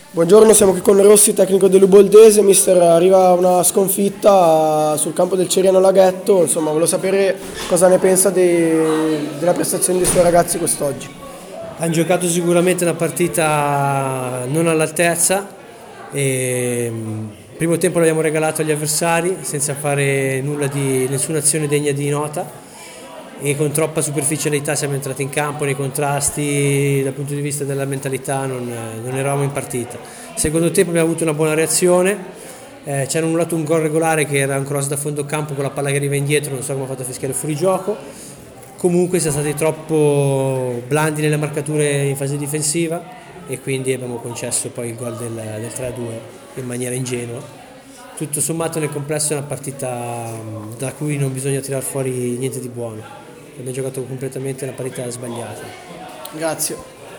Buongiorno, siamo qui con Rossi, tecnico dell'Uboldese. Mister, arriva una sconfitta sul campo del Ceriano Laghetto, insomma, volevo sapere cosa ne pensa della prestazione dei suoi ragazzi quest'oggi. Hanno giocato sicuramente una partita non all'altezza e primo tempo l'abbiamo regalato agli avversari senza fare nessuna azione degna di nota e con troppa superficialità siamo entrati in campo nei contrasti. Dal punto di vista della mentalità non eravamo in partita. Secondo tempo abbiamo avuto una buona reazione, ci hanno annullato un gol regolare che era un cross da fondo campo con la palla che arriva indietro, non so come ha fatto a fischiare fuori gioco. Comunque siamo stati troppo blandi nelle marcature in fase difensiva e quindi abbiamo concesso poi il gol del 3-2 in maniera ingenua. Tutto sommato nel complesso è una partita da cui non bisogna tirar fuori niente di buono. Abbiamo giocato completamente una parità sbagliata. Grazie.